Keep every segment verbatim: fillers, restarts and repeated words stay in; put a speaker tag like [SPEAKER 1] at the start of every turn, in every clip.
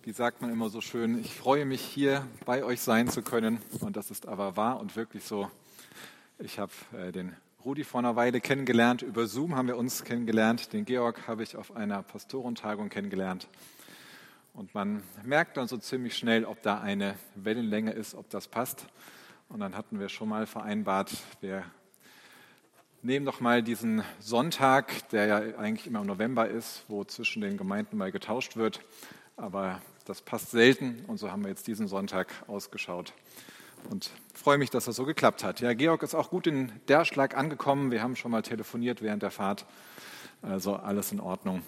[SPEAKER 1] Wie sagt man immer so schön, ich freue mich, hier bei euch sein zu können. Und das ist aber wahr und wirklich so. Ich habe äh, den Rudi vor einer Weile kennengelernt. Über Zoom haben wir uns kennengelernt. Den Georg habe ich auf einer Pastorentagung kennengelernt. Und man merkt dann so ziemlich schnell, ob da eine Wellenlänge ist, ob das passt. Und dann hatten wir schon mal vereinbart, wir nehmen doch mal diesen Sonntag, der ja eigentlich immer im November ist, wo zwischen den Gemeinden mal getauscht wird. Aber das passt selten und so haben wir jetzt diesen Sonntag ausgeschaut. Und freue mich, dass das so geklappt hat. Ja, Georg ist auch gut in Derschlag angekommen. Wir haben schon mal telefoniert während der Fahrt. Also alles in Ordnung.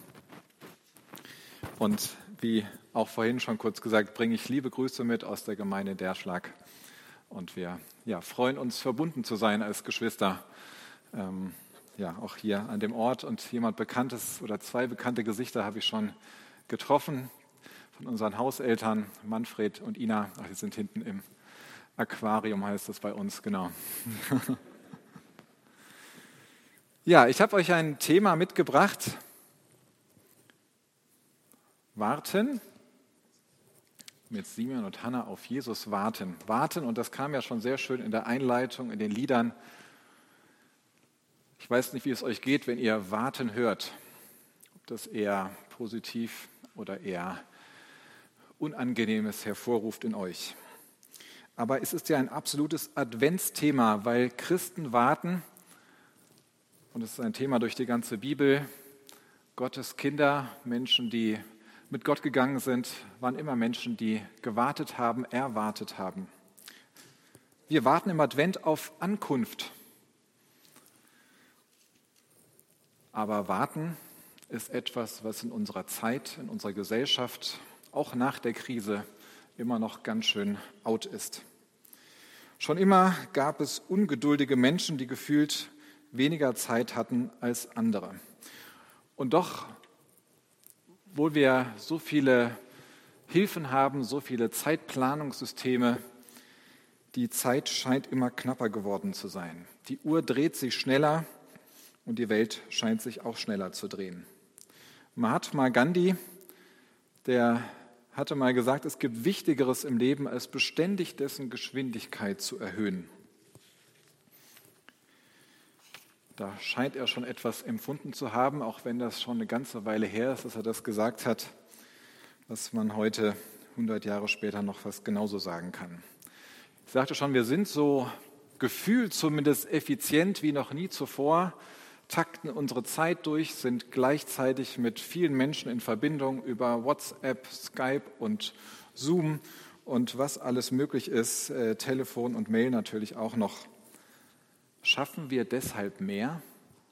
[SPEAKER 1] Und wie auch vorhin schon kurz gesagt, bringe ich liebe Grüße mit aus der Gemeinde Derschlag. Und wir ja, freuen uns, verbunden zu sein als Geschwister. Ähm, ja, auch hier an dem Ort. Und jemand Bekanntes oder zwei bekannte Gesichter habe ich schon getroffen von unseren Hauseltern, Manfred und Ina. Ach, die sind hinten im Aquarium, heißt das bei uns, genau. Ja, ich habe euch ein Thema mitgebracht. Warten. Mit Simeon und Hannah auf Jesus warten. Warten, und das kam ja schon sehr schön in der Einleitung, in den Liedern. Ich weiß nicht, wie es euch geht, wenn ihr warten hört. Ob das eher positiv oder eher Unangenehmes hervorruft in euch. Aber es ist ja ein absolutes Adventsthema, weil Christen warten, und es ist ein Thema durch die ganze Bibel. Gottes Kinder, Menschen, die mit Gott gegangen sind, waren immer Menschen, die gewartet haben, erwartet haben. Wir warten im Advent auf Ankunft. Aber warten ist etwas, was in unserer Zeit, in unserer Gesellschaft, auch nach der Krise, immer noch ganz schön out ist. Schon immer gab es ungeduldige Menschen, die gefühlt weniger Zeit hatten als andere. Und doch, obwohl wir so viele Hilfen haben, so viele Zeitplanungssysteme, die Zeit scheint immer knapper geworden zu sein. Die Uhr dreht sich schneller und die Welt scheint sich auch schneller zu drehen. Mahatma Gandhi, der hatte mal gesagt, es gibt Wichtigeres im Leben, als beständig dessen Geschwindigkeit zu erhöhen. Da scheint er schon etwas empfunden zu haben, auch wenn das schon eine ganze Weile her ist, dass er das gesagt hat, was man heute, hundert Jahre später, noch fast genauso sagen kann. Ich sagte schon, wir sind so gefühlt zumindest effizient wie noch nie zuvor, takten unsere Zeit durch, sind gleichzeitig mit vielen Menschen in Verbindung über WhatsApp, Skype und Zoom und was alles möglich ist, äh, Telefon und Mail natürlich auch noch. Schaffen wir deshalb mehr?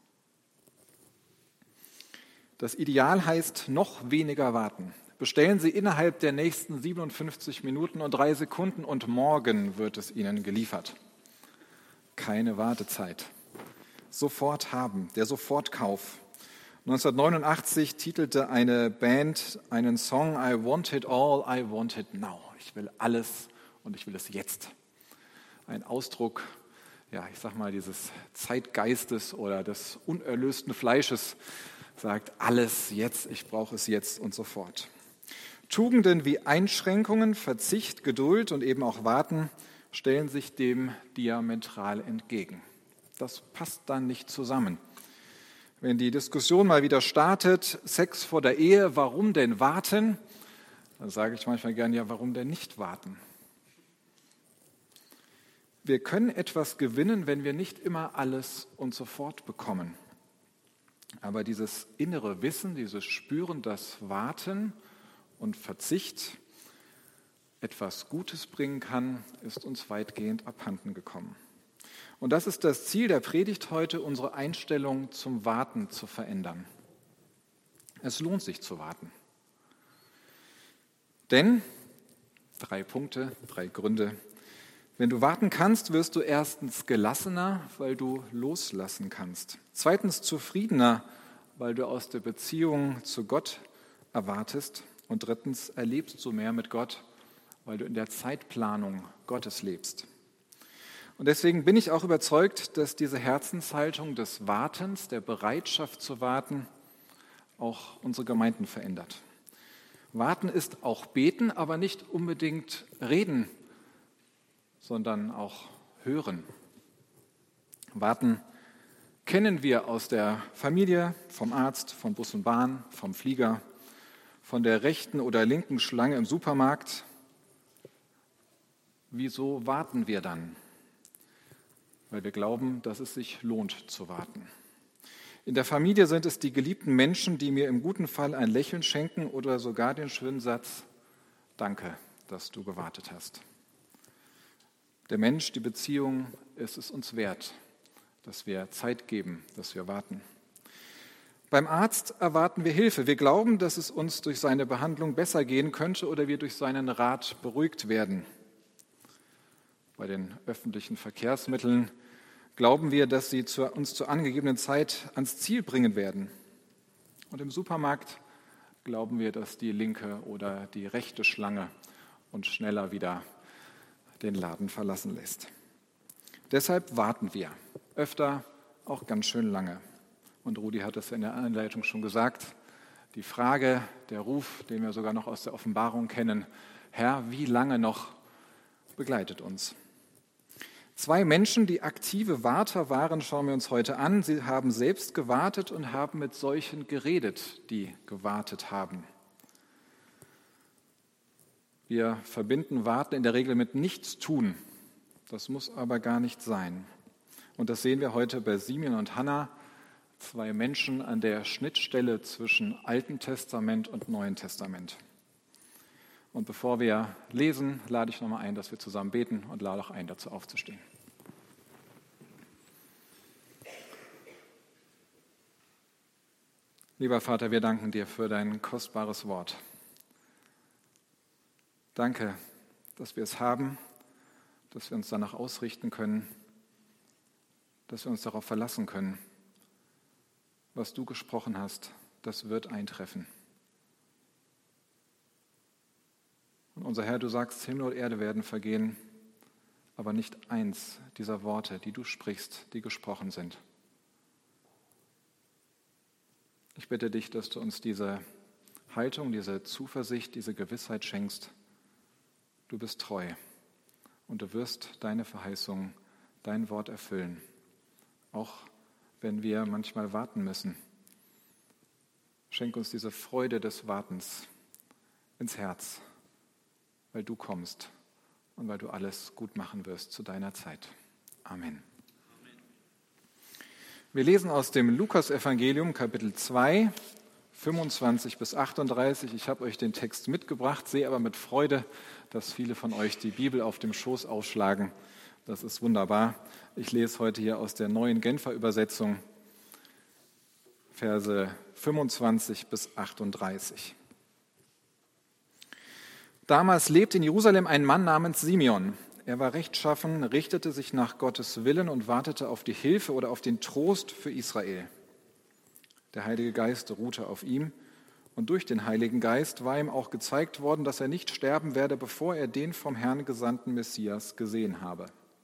[SPEAKER 1] Das Ideal heißt noch weniger warten. Bestellen Sie innerhalb der nächsten siebenundfünfzig Minuten und drei Sekunden und morgen wird es Ihnen geliefert. Keine Wartezeit. Sofort haben, der Sofortkauf. neunzehnhundertneunundachtzig titelte eine Band einen Song I want it all, I want it now. Ich will alles und ich will es jetzt. Ein Ausdruck, ja, ich sag mal, dieses Zeitgeistes oder des unerlösten Fleisches sagt alles jetzt, ich brauche es jetzt und sofort. Tugenden wie Einschränkungen, Verzicht, Geduld und eben auch Warten stellen sich dem diametral entgegen. Das passt dann nicht zusammen. Wenn die Diskussion mal wieder startet, Sex vor der Ehe, warum denn warten? Dann sage ich manchmal gern, ja, warum denn nicht warten? Wir können etwas gewinnen, wenn wir nicht immer alles und sofort bekommen. Aber dieses innere Wissen, dieses Spüren, dass Warten und Verzicht etwas Gutes bringen kann, ist uns weitgehend abhanden gekommen. Und das ist das Ziel der Predigt heute, unsere Einstellung zum Warten zu verändern. Es lohnt sich zu warten. Denn, drei Punkte, drei Gründe, wenn du warten kannst, wirst du erstens gelassener, weil du loslassen kannst. Zweitens zufriedener, weil du aus der Beziehung zu Gott erwartest. Und drittens erlebst du mehr mit Gott, weil du in der Zeitplanung Gottes lebst. Und deswegen bin ich auch überzeugt, dass diese Herzenshaltung des Wartens, der Bereitschaft zu warten, auch unsere Gemeinden verändert. Warten ist auch beten, aber nicht unbedingt reden, sondern auch hören. Warten kennen wir aus der Familie, vom Arzt, von Bus und Bahn, vom Flieger, von der rechten oder linken Schlange im Supermarkt. Wieso warten wir dann? Weil wir glauben, dass es sich lohnt zu warten. In der Familie sind es die geliebten Menschen, die mir im guten Fall ein Lächeln schenken oder sogar den schönen Satz: Danke, dass du gewartet hast. Der Mensch, die Beziehung, ist es uns wert, dass wir Zeit geben, dass wir warten. Beim Arzt erwarten wir Hilfe. Wir glauben, dass es uns durch seine Behandlung besser gehen könnte oder wir durch seinen Rat beruhigt werden. Bei den öffentlichen Verkehrsmitteln glauben wir, dass sie zu, uns zur angegebenen Zeit ans Ziel bringen werden. Und im Supermarkt glauben wir, dass die linke oder die rechte Schlange uns schneller wieder den Laden verlassen lässt. Deshalb warten wir, öfter auch ganz schön lange. Und Rudi hat es in der Einleitung schon gesagt, die Frage, der Ruf, den wir sogar noch aus der Offenbarung kennen: Herr, wie lange noch, begleitet uns. Zwei Menschen, die aktive Warter waren, schauen wir uns heute an. Sie haben selbst gewartet und haben mit solchen geredet, die gewartet haben. Wir verbinden Warten in der Regel mit Nichtstun. Das muss aber gar nicht sein. Und das sehen wir heute bei Simeon und Hannah, zwei Menschen an der Schnittstelle zwischen Altem Testament und Neuen Testament. Und bevor wir lesen, lade ich nochmal ein, dass wir zusammen beten und lade auch ein, dazu aufzustehen. Lieber Vater, wir danken dir für dein kostbares Wort. Danke, dass wir es haben, dass wir uns danach ausrichten können, dass wir uns darauf verlassen können. Was du gesprochen hast, das wird eintreffen. Und unser Herr, du sagst, Himmel und Erde werden vergehen, aber nicht eins dieser Worte, die du sprichst, die gesprochen sind. Ich bitte dich, dass du uns diese Haltung, diese Zuversicht, diese Gewissheit schenkst. Du bist treu und du wirst deine Verheißung, dein Wort erfüllen, auch wenn wir manchmal warten müssen. Schenk uns diese Freude des Wartens ins Herz, weil du kommst und weil du alles gut machen wirst zu deiner Zeit. Amen. Wir lesen aus dem Lukas-Evangelium, Kapitel zwei, fünfundzwanzig bis achtunddreißig. Ich habe euch den Text mitgebracht, sehe aber mit Freude, dass viele von euch die Bibel auf dem Schoß aufschlagen. Das ist wunderbar. Ich lese heute hier aus der neuen Genfer Übersetzung, Verse fünfundzwanzig bis achtunddreißig. Damals lebte in Jerusalem ein Mann namens Simeon. Er war rechtschaffen, richtete sich nach Gottes Willen und wartete auf die Hilfe oder auf den Trost für Israel. Der Heilige Geist ruhte auf ihm und durch den Heiligen Geist war ihm auch gezeigt worden, dass er nicht sterben werde, bevor er den vom Herrn gesandten Messias gesehen habe.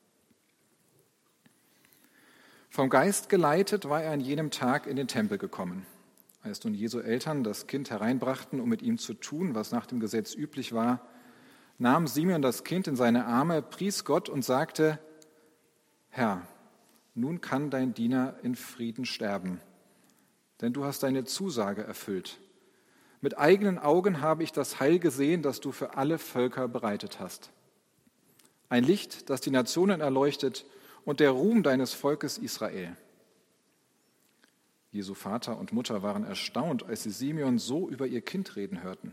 [SPEAKER 1] Vom Geist geleitet war er an jenem Tag in den Tempel gekommen. Als nun Jesu Eltern das Kind hereinbrachten, um mit ihm zu tun, was nach dem Gesetz üblich war, nahm Simeon das Kind in seine Arme, pries Gott und sagte: Herr, nun kann dein Diener in Frieden sterben, denn du hast deine Zusage erfüllt. Mit eigenen Augen habe ich das Heil gesehen, das du für alle Völker bereitet hast. Ein Licht, das die Nationen erleuchtet und der Ruhm deines Volkes Israel. Jesu Vater und Mutter waren erstaunt, als sie Simeon so über ihr Kind reden hörten.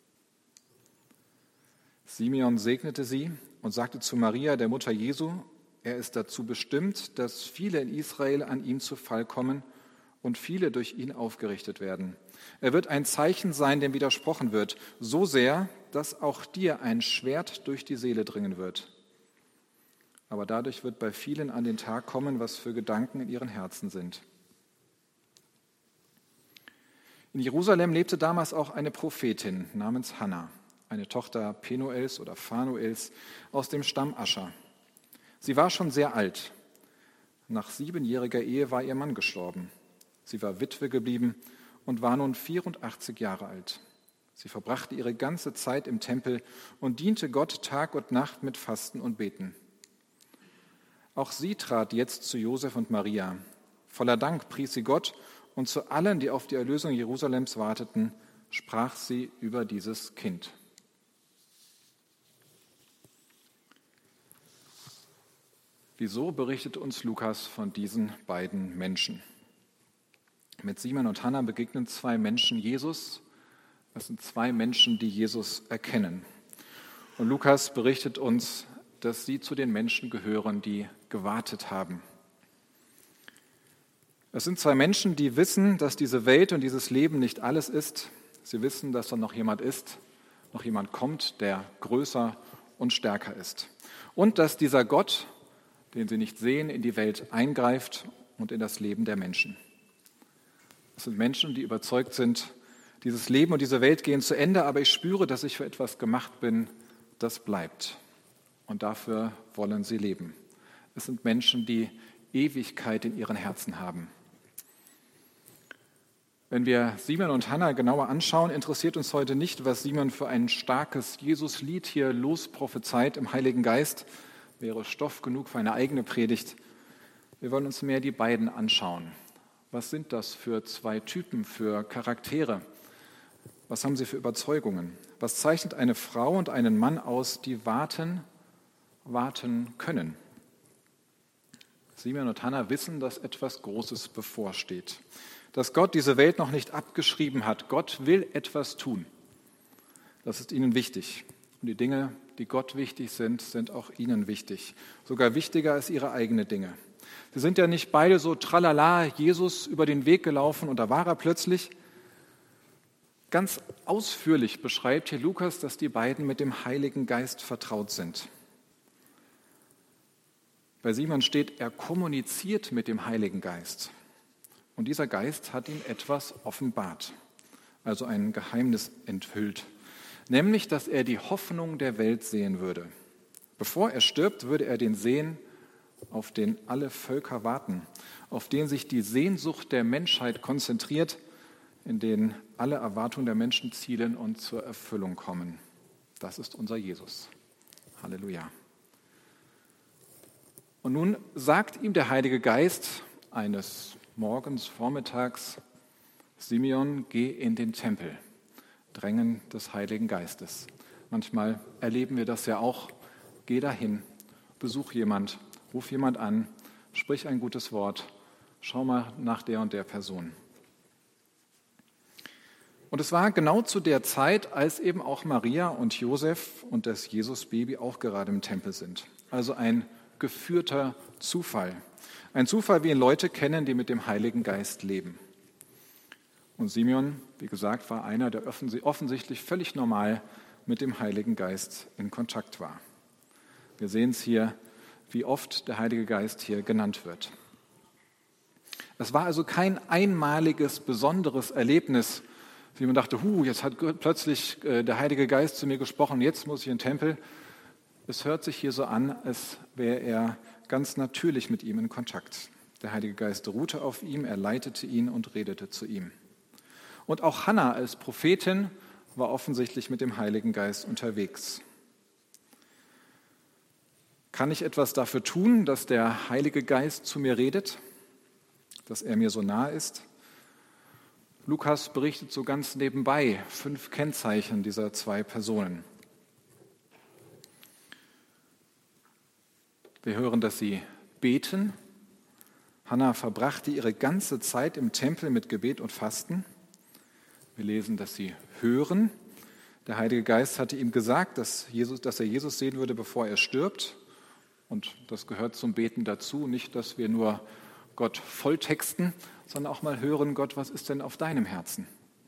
[SPEAKER 1] Simeon segnete sie und sagte zu Maria, der Mutter Jesu: Er ist dazu bestimmt, dass viele in Israel an ihm zu Fall kommen und viele durch ihn aufgerichtet werden. Er wird ein Zeichen sein, dem widersprochen wird, so sehr, dass auch dir ein Schwert durch die Seele dringen wird. Aber dadurch wird bei vielen an den Tag kommen, was für Gedanken in ihren Herzen sind. In Jerusalem lebte damals auch eine Prophetin namens Hannah, eine Tochter Penuels oder Phanuels aus dem Stamm Ascher. Sie war schon sehr alt. Nach siebenjähriger Ehe war ihr Mann gestorben. Sie war Witwe geblieben und war nun vierundachtzig Jahre alt. Sie verbrachte ihre ganze Zeit im Tempel und diente Gott Tag und Nacht mit Fasten und Beten. Auch sie trat jetzt zu Josef und Maria. Voller Dank pries sie Gott und zu allen, die auf die Erlösung Jerusalems warteten, sprach sie über dieses Kind. Wieso berichtet uns Lukas von diesen beiden Menschen? Mit Simeon und Hannah begegnen zwei Menschen Jesus. Das sind zwei Menschen, die Jesus erkennen. Und Lukas berichtet uns, dass sie zu den Menschen gehören, die gewartet haben. Es sind zwei Menschen, die wissen, dass diese Welt und dieses Leben nicht alles ist. Sie wissen, dass da noch jemand ist, noch jemand kommt, der größer und stärker ist. Und dass dieser Gott, den sie nicht sehen, in die Welt eingreift und in das Leben der Menschen. Es sind Menschen, die überzeugt sind, dieses Leben und diese Welt gehen zu Ende, aber ich spüre, dass ich für etwas gemacht bin, das bleibt. Und dafür wollen sie leben. Es sind Menschen, die Ewigkeit in ihren Herzen haben. Wenn wir Simeon und Hannah genauer anschauen, interessiert uns heute nicht, was Simeon für ein starkes Jesus-Lied hier losprophezeit im Heiligen Geist. Wäre Stoff genug für eine eigene Predigt. Wir wollen uns mehr die beiden anschauen. Was sind das für zwei Typen, für Charaktere? Was haben sie für Überzeugungen? Was zeichnet eine Frau und einen Mann aus, die warten, warten können? Simeon und Hannah wissen, dass etwas Großes bevorsteht. Dass Gott diese Welt noch nicht abgeschrieben hat. Gott will etwas tun. Das ist ihnen wichtig. Und die Dinge, die Gott wichtig sind, sind auch ihnen wichtig. Sogar wichtiger als ihre eigenen Dinge. Sie sind ja nicht beide so tralala Jesus über den Weg gelaufen und da war er plötzlich. Ganz ausführlich beschreibt hier Lukas, dass die beiden mit dem Heiligen Geist vertraut sind. Bei Simeon steht, er kommuniziert mit dem Heiligen Geist. Und dieser Geist hat ihm etwas offenbart, also ein Geheimnis enthüllt. Nämlich, dass er die Hoffnung der Welt sehen würde. Bevor er stirbt, würde er den sehen, auf den alle Völker warten, auf den sich die Sehnsucht der Menschheit konzentriert, in den alle Erwartungen der Menschen zielen und zur Erfüllung kommen. Das ist unser Jesus. Halleluja. Und nun sagt ihm der Heilige Geist eines Morgens, Vormittags, Simeon, geh in den Tempel. Drängen des Heiligen Geistes. Manchmal erleben wir das ja auch. Geh dahin, besuch jemand, ruf jemand an, sprich ein gutes Wort, schau mal nach der und der Person. Und es war genau zu der Zeit, als eben auch Maria und Josef und das Jesusbaby auch gerade im Tempel sind. Also ein geführter Zufall. Ein Zufall, wie ihn Leute kennen, die mit dem Heiligen Geist leben. Und Simeon, wie gesagt, war einer, der offensichtlich völlig normal mit dem Heiligen Geist in Kontakt war. Wir sehen es hier, wie oft der Heilige Geist hier genannt wird. Es war also kein einmaliges, besonderes Erlebnis, wie man dachte, hu, jetzt hat plötzlich der Heilige Geist zu mir gesprochen, jetzt muss ich in den Tempel. Es hört sich hier so an, als wäre er ganz natürlich mit ihm in Kontakt. Der Heilige Geist ruhte auf ihm, er leitete ihn und redete zu ihm. Und auch Hannah als Prophetin war offensichtlich mit dem Heiligen Geist unterwegs. Kann ich etwas dafür tun, dass der Heilige Geist zu mir redet, dass er mir so nahe ist? Lukas berichtet so ganz nebenbei fünf Kennzeichen dieser zwei Personen. Wir hören, dass sie beten. Hannah verbrachte ihre ganze Zeit im Tempel mit Gebet und Fasten. Wir lesen, dass sie hören. Der Heilige Geist hatte ihm gesagt, dass, Jesus, dass er Jesus sehen würde, bevor er stirbt. Und das gehört zum Beten dazu. Nicht, dass wir nur Gott volltexten, sondern auch mal hören, Gott, was ist denn auf deinem Herzen?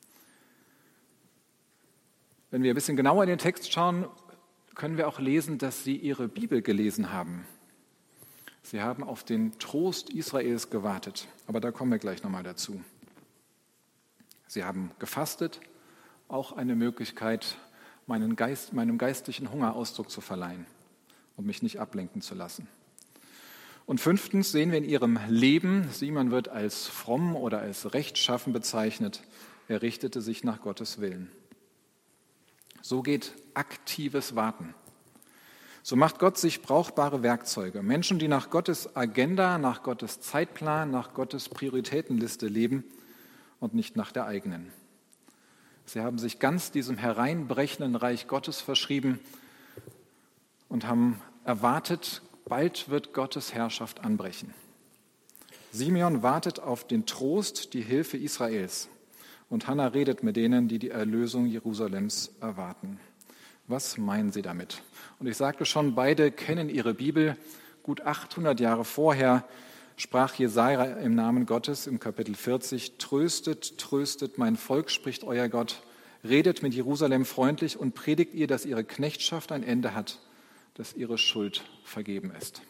[SPEAKER 1] Wenn wir ein bisschen genauer in den Text schauen, können wir auch lesen, dass sie ihre Bibel gelesen haben. Sie haben auf den Trost Israels gewartet, aber da kommen wir gleich nochmal dazu. Sie haben gefastet, auch eine Möglichkeit, meinen Geist, meinem geistlichen Hunger Ausdruck zu verleihen und mich nicht ablenken zu lassen. Und fünftens sehen wir in ihrem Leben, Simeon wird als fromm oder als rechtschaffen bezeichnet, er richtete sich nach Gottes Willen. So geht aktives Warten. So macht Gott sich brauchbare Werkzeuge. Menschen, die nach Gottes Agenda, nach Gottes Zeitplan, nach Gottes Prioritätenliste leben und nicht nach der eigenen. Sie haben sich ganz diesem hereinbrechenden Reich Gottes verschrieben und haben erwartet, bald wird Gottes Herrschaft anbrechen. Simeon wartet auf den Trost, die Hilfe Israels. Und Hannah redet mit denen, die die Erlösung Jerusalems erwarten. Was meinen sie damit? Und ich sagte schon, beide kennen ihre Bibel. Gut achthundert Jahre vorher sprach Jesaja im Namen Gottes im Kapitel vierzig: Tröstet, tröstet mein Volk, spricht euer Gott. Redet mit Jerusalem freundlich und predigt ihr, dass ihre Knechtschaft ein Ende hat, dass ihre Schuld vergeben ist.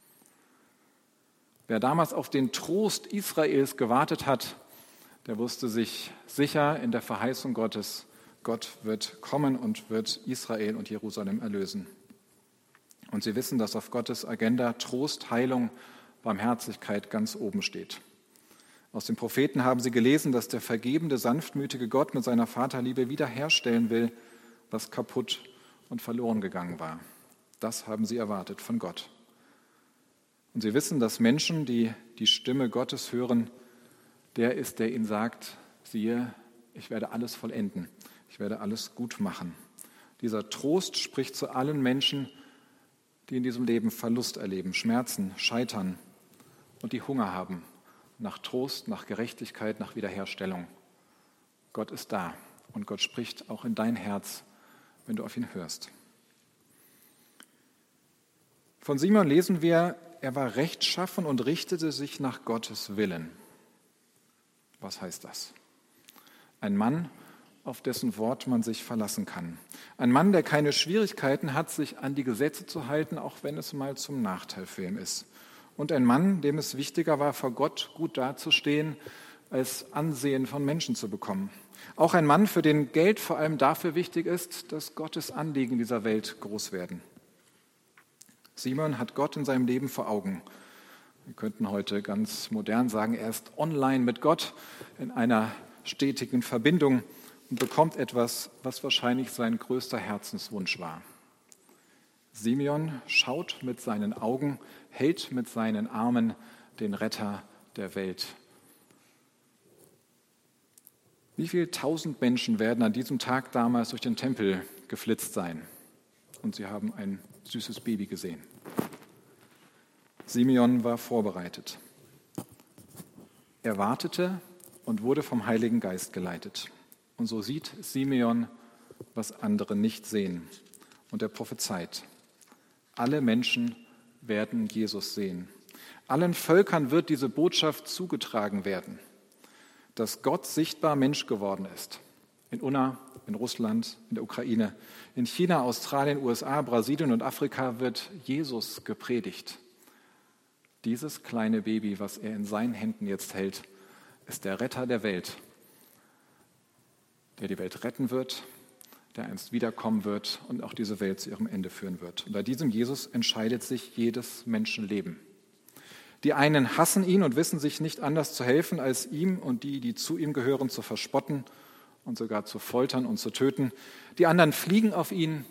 [SPEAKER 1] Wer damals auf den Trost Israels gewartet hat, der wusste sich sicher in der Verheißung Gottes, Gott wird kommen und wird Israel und Jerusalem erlösen. Und sie wissen, dass auf Gottes Agenda Trost, Heilung, Barmherzigkeit ganz oben steht. Aus den Propheten haben sie gelesen, dass der vergebende, sanftmütige Gott mit seiner Vaterliebe wiederherstellen will, was kaputt und verloren gegangen war. Das haben sie erwartet von Gott. Und sie wissen, dass Menschen, die die Stimme Gottes hören, der ist, der ihnen sagt, siehe, ich werde alles vollenden, ich werde alles gut machen. Dieser Trost spricht zu allen Menschen, die in diesem Leben Verlust erleben, Schmerzen, Scheitern und die Hunger haben nach Trost, nach Gerechtigkeit, nach Wiederherstellung. Gott ist da und Gott spricht auch in dein Herz, wenn du auf ihn hörst. Von Simeon lesen wir, er war rechtschaffen und richtete sich nach Gottes Willen. Was heißt das? Ein Mann, auf dessen Wort man sich verlassen kann. Ein Mann, der keine Schwierigkeiten hat, sich an die Gesetze zu halten, auch wenn es mal zum Nachteil für ihn ist. Und ein Mann, dem es wichtiger war, vor Gott gut dazustehen, als Ansehen von Menschen zu bekommen. Auch ein Mann, für den Geld vor allem dafür wichtig ist, dass Gottes Anliegen dieser Welt groß werden. Simeon hat Gott in seinem Leben vor Augen. Wir könnten heute ganz modern sagen, er ist online mit Gott in einer stetigen Verbindung und bekommt etwas, was wahrscheinlich sein größter Herzenswunsch war. Simeon schaut mit seinen Augen, hält mit seinen Armen den Retter der Welt. Wie viele tausend Menschen werden an diesem Tag damals durch den Tempel geflitzt sein? Und sie haben ein süßes Baby gesehen. Simeon war vorbereitet. Er wartete und wurde vom Heiligen Geist geleitet. Und so sieht Simeon, was andere nicht sehen. Und er prophezeit: Alle Menschen werden Jesus sehen. Allen Völkern wird diese Botschaft zugetragen werden, dass Gott sichtbar Mensch geworden ist. In Unna, in Russland, in der Ukraine, in China, Australien, U S A, Brasilien und Afrika wird Jesus gepredigt. Dieses kleine Baby, was er in seinen Händen jetzt hält, ist der Retter der Welt, der die Welt retten wird, der einst wiederkommen wird und auch diese Welt zu ihrem Ende führen wird. Und bei diesem Jesus entscheidet sich jedes Menschenleben. Die einen hassen ihn und wissen sich nicht anders zu helfen, als ihm und die, die zu ihm gehören, zu verspotten und sogar zu foltern und zu töten. Die anderen fliegen auf ihn.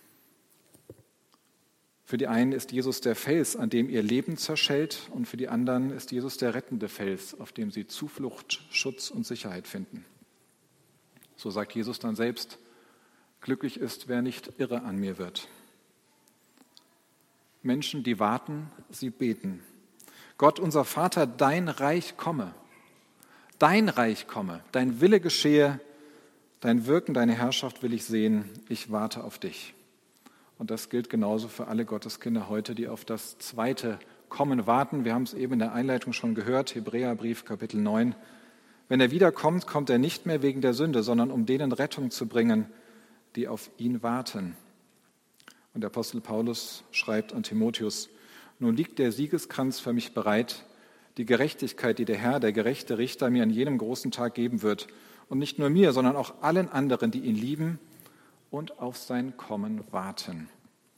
[SPEAKER 1] Für die einen ist Jesus der Fels, an dem ihr Leben zerschellt, und für die anderen ist Jesus der rettende Fels, auf dem sie Zuflucht, Schutz und Sicherheit finden. So sagt Jesus dann selbst: Glücklich ist, wer nicht irre an mir wird. Menschen, die warten, sie beten: Gott, unser Vater, dein Reich komme. Dein Reich komme, dein Wille geschehe, dein Wirken, deine Herrschaft will ich sehen. Ich warte auf dich. Und das gilt genauso für alle Gotteskinder heute, die auf das zweite Kommen warten. Wir haben es eben in der Einleitung schon gehört, Hebräerbrief Kapitel neun. Wenn er wiederkommt, kommt er nicht mehr wegen der Sünde, sondern um denen Rettung zu bringen, die auf ihn warten. Und der Apostel Paulus schreibt an Timotheus: Nun liegt der Siegeskranz für mich bereit, die Gerechtigkeit, die der Herr, der gerechte Richter, mir an jenem großen Tag geben wird. Und nicht nur mir, sondern auch allen anderen, die ihn lieben und auf sein Kommen warten.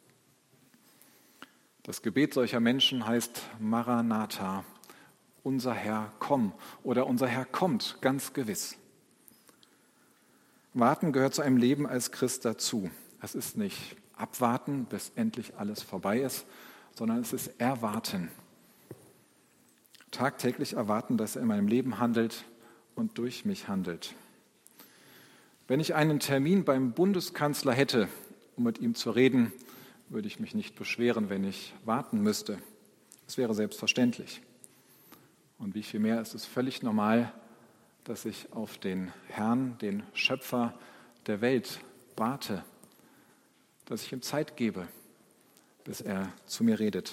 [SPEAKER 1] Das Gebet solcher Menschen heißt Maranatha, unser Herr, komm, oder unser Herr kommt, ganz gewiss. Warten gehört zu einem Leben als Christ dazu. Es ist nicht abwarten, bis endlich alles vorbei ist, sondern es ist erwarten. Tagtäglich erwarten, dass er in meinem Leben handelt und durch mich handelt. Wenn ich einen Termin beim Bundeskanzler hätte, um mit ihm zu reden, würde ich mich nicht beschweren, wenn ich warten müsste. Es wäre selbstverständlich. Und wie viel mehr ist es völlig normal, dass ich auf den Herrn, den Schöpfer der Welt, warte, dass ich ihm Zeit gebe, bis er zu mir redet.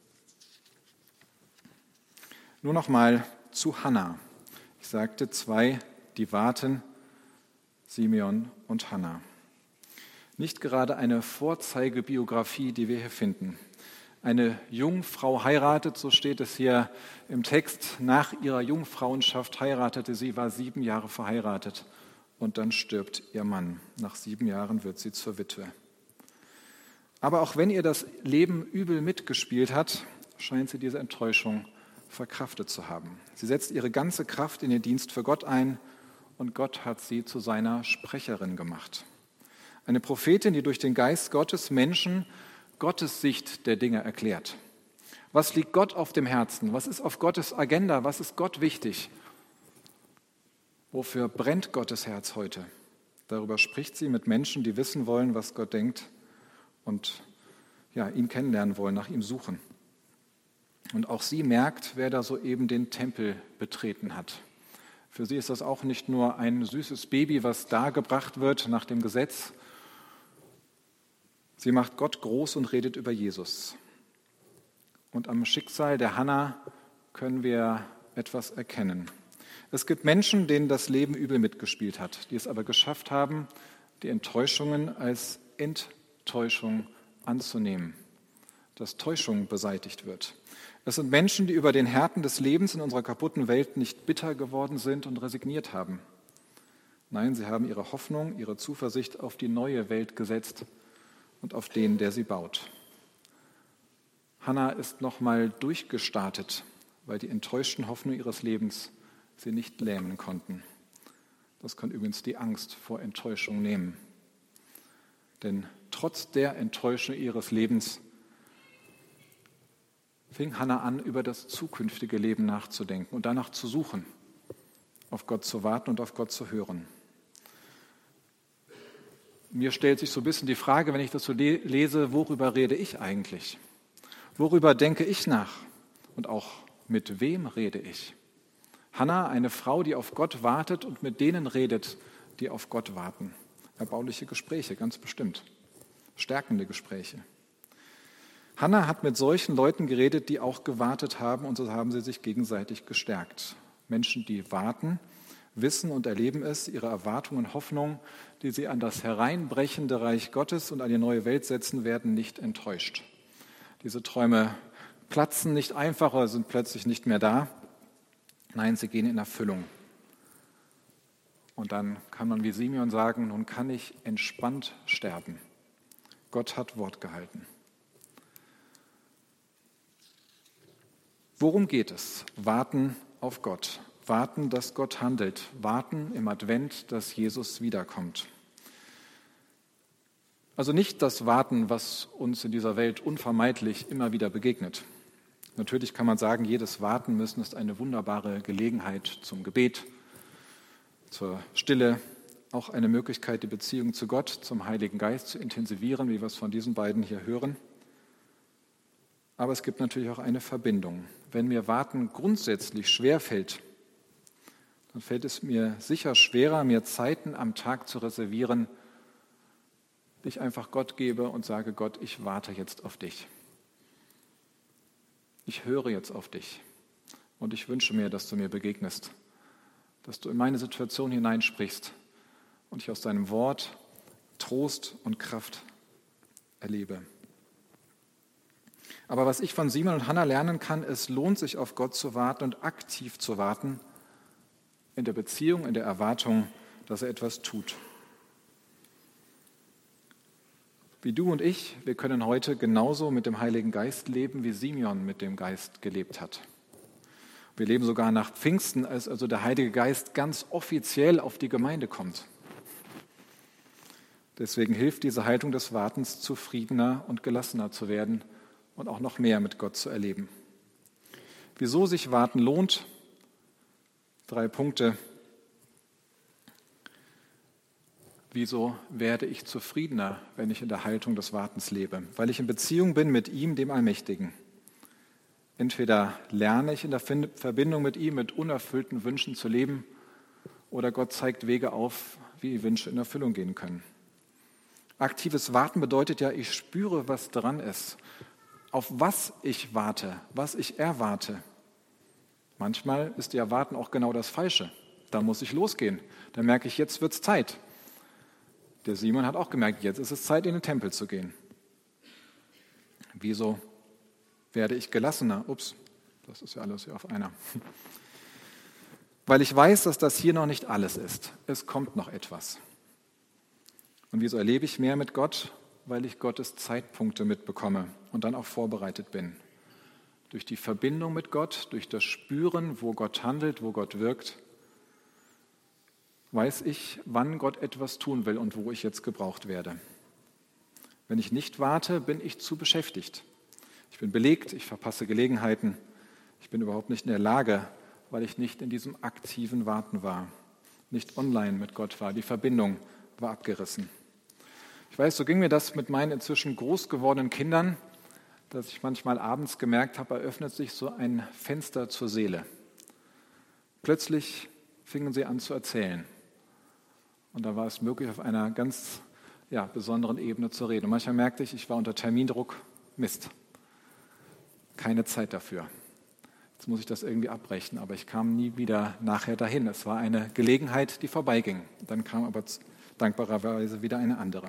[SPEAKER 1] Nur noch mal zu Hannah. Ich sagte zwei, die warten, Simeon und Hannah. Nicht gerade eine Vorzeigebiografie, die wir hier finden. Eine Jungfrau heiratet, so steht es hier im Text, nach ihrer Jungfrauenschaft heiratete sie, war sieben Jahre verheiratet und dann stirbt ihr Mann. Nach sieben Jahren wird sie zur Witwe. Aber auch wenn ihr das Leben übel mitgespielt hat, scheint sie diese Enttäuschung verkraftet zu haben. Sie setzt ihre ganze Kraft in den Dienst für Gott ein und Gott hat sie zu seiner Sprecherin gemacht. Eine Prophetin, die durch den Geist Gottes Menschen Gottes Sicht der Dinge erklärt. Was liegt Gott auf dem Herzen? Was ist auf Gottes Agenda? Was ist Gott wichtig? Wofür brennt Gottes Herz heute? Darüber spricht sie mit Menschen, die wissen wollen, was Gott denkt und ja, ihn kennenlernen wollen, nach ihm suchen. Und auch sie merkt, wer da soeben den Tempel betreten hat. Für sie ist das auch nicht nur ein süßes Baby, was dargebracht wird nach dem Gesetz. Sie macht Gott groß und redet über Jesus. Und am Schicksal der Hannah können wir etwas erkennen. Es gibt Menschen, denen das Leben übel mitgespielt hat, die es aber geschafft haben, die Enttäuschungen als Enttäuschung anzunehmen, dass Täuschung beseitigt wird. Es sind Menschen, die über den Härten des Lebens in unserer kaputten Welt nicht bitter geworden sind und resigniert haben. Nein, sie haben ihre Hoffnung, ihre Zuversicht auf die neue Welt gesetzt und auf den, der sie baut. Hannah ist nochmal durchgestartet, weil die enttäuschten Hoffnungen ihres Lebens sie nicht lähmen konnten. Das kann übrigens die Angst vor Enttäuschung nehmen. Denn trotz der Enttäuschung ihres Lebens fing Hannah an, über das zukünftige Leben nachzudenken und danach zu suchen, auf Gott zu warten und auf Gott zu hören. Mir stellt sich so ein bisschen die Frage, wenn ich das so lese, worüber rede ich eigentlich? Worüber denke ich nach? Und auch mit wem rede ich? Hannah, eine Frau, die auf Gott wartet und mit denen redet, die auf Gott warten. Erbauliche Gespräche, ganz bestimmt. Stärkende Gespräche. Hannah hat mit solchen Leuten geredet, die auch gewartet haben, und so haben sie sich gegenseitig gestärkt. Menschen, die warten, wissen und erleben es, ihre Erwartungen und Hoffnungen, die sie an das hereinbrechende Reich Gottes und an die neue Welt setzen, werden nicht enttäuscht. Diese Träume platzen nicht einfach oder sind plötzlich nicht mehr da. Nein, sie gehen in Erfüllung. Und dann kann man wie Simeon sagen, nun kann ich entspannt sterben. Gott hat Wort gehalten. Worum geht es? Warten auf Gott. Warten, dass Gott handelt. Warten im Advent, dass Jesus wiederkommt. Also nicht das Warten, was uns in dieser Welt unvermeidlich immer wieder begegnet. Natürlich kann man sagen, jedes Warten müssen ist eine wunderbare Gelegenheit zum Gebet, zur Stille, auch eine Möglichkeit, die Beziehung zu Gott, zum Heiligen Geist zu intensivieren, wie wir es von diesen beiden hier hören. Aber es gibt natürlich auch eine Verbindung. Wenn mir Warten grundsätzlich schwerfällt, dann fällt es mir sicher schwerer, mir Zeiten am Tag zu reservieren, die ich einfach Gott gebe und sage, Gott, ich warte jetzt auf dich. Ich höre jetzt auf dich und ich wünsche mir, dass du mir begegnest, dass du in meine Situation hineinsprichst und ich aus deinem Wort Trost und Kraft erlebe. Aber was ich von Simeon und Hannah lernen kann, es lohnt sich, auf Gott zu warten und aktiv zu warten, in der Beziehung, in der Erwartung, dass er etwas tut. Wie du und ich, wir können heute genauso mit dem Heiligen Geist leben, wie Simeon mit dem Geist gelebt hat. Wir leben sogar nach Pfingsten, als also der Heilige Geist ganz offiziell auf die Gemeinde kommt. Deswegen hilft diese Haltung des Wartens, zufriedener und gelassener zu werden und auch noch mehr mit Gott zu erleben. Wieso sich Warten lohnt? Drei Punkte. Wieso werde ich zufriedener, wenn ich in der Haltung des Wartens lebe? Weil ich in Beziehung bin mit ihm, dem Allmächtigen. Entweder lerne ich in der Verbindung mit ihm mit unerfüllten Wünschen zu leben, oder Gott zeigt Wege auf, wie die Wünsche in Erfüllung gehen können. Aktives Warten bedeutet ja, ich spüre, was dran ist, auf was ich warte, was ich erwarte. Manchmal ist ja Warten auch genau das Falsche. Da muss ich losgehen. Da merke ich, jetzt wird es Zeit. Der Simon hat auch gemerkt, jetzt ist es Zeit, in den Tempel zu gehen. Wieso werde ich gelassener? Ups, das ist ja alles hier auf einer. Weil ich weiß, dass das hier noch nicht alles ist. Es kommt noch etwas. Und wieso erlebe ich mehr mit Gott? Weil ich Gottes Zeitpunkte mitbekomme und dann auch vorbereitet bin. Durch die Verbindung mit Gott, durch das Spüren, wo Gott handelt, wo Gott wirkt, weiß ich, wann Gott etwas tun will und wo ich jetzt gebraucht werde. Wenn ich nicht warte, bin ich zu beschäftigt. Ich bin belegt, ich verpasse Gelegenheiten. Ich bin überhaupt nicht in der Lage, weil ich nicht in diesem aktiven Warten war, nicht online mit Gott war. Die Verbindung war abgerissen. Ich weiß, so ging mir das mit meinen inzwischen groß gewordenen Kindern, dass ich manchmal abends gemerkt habe, eröffnet sich so ein Fenster zur Seele. Plötzlich fingen sie an zu erzählen. Und da war es möglich, auf einer ganz ja, besonderen Ebene zu reden. Und manchmal merkte ich, ich war unter Termindruck, Mist, keine Zeit dafür. Jetzt muss ich das irgendwie abbrechen, aber ich kam nie wieder nachher dahin. Es war eine Gelegenheit, die vorbeiging. Dann kam aber dankbarerweise wieder eine andere.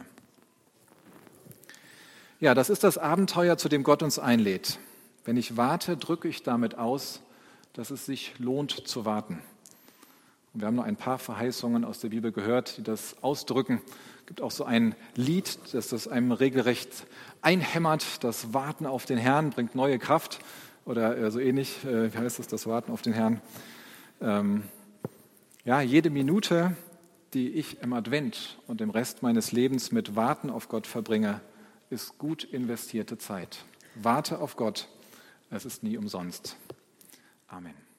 [SPEAKER 1] Ja, das ist das Abenteuer, zu dem Gott uns einlädt. Wenn ich warte, drücke ich damit aus, dass es sich lohnt zu warten. Und wir haben noch ein paar Verheißungen aus der Bibel gehört, die das ausdrücken. Es gibt auch so ein Lied, das das einem regelrecht einhämmert. Das Warten auf den Herrn bringt neue Kraft. Oder so ähnlich, wie heißt es, das Warten auf den Herrn. Ähm, ja, jede Minute, die ich im Advent und im Rest meines Lebens mit Warten auf Gott verbringe, ist gut investierte Zeit. Warte auf Gott, es ist nie umsonst. Amen.